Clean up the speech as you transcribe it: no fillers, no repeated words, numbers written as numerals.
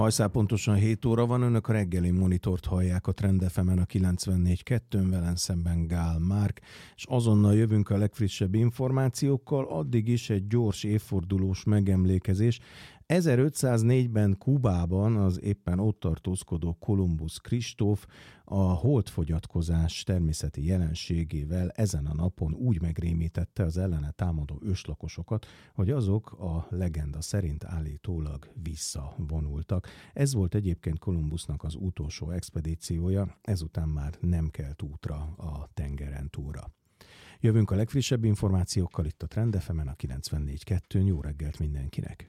Hajszál pontosan 7 óra van, önök a reggeli monitort hallják a Trend FM-en a 94.2-n, velem szemben Gál Márk, és azonnal jövünk a legfrissebb információkkal, addig is egy gyors évfordulós megemlékezés. 1504-ben Kubában az éppen ott tartózkodó Kolumbusz Kristóf a holdfogyatkozás természeti jelenségével ezen a napon úgy megrémítette az ellene támadó őslakosokat, hogy azok a legenda szerint állítólag visszavonultak. Ez volt egyébként Kolumbusznak az utolsó expedíciója, ezután már nem kelt útra a tengeren túlra. Jövünk a legfrissebb információkkal itt a Trend FM-en a 94.2-n. Jó reggelt mindenkinek!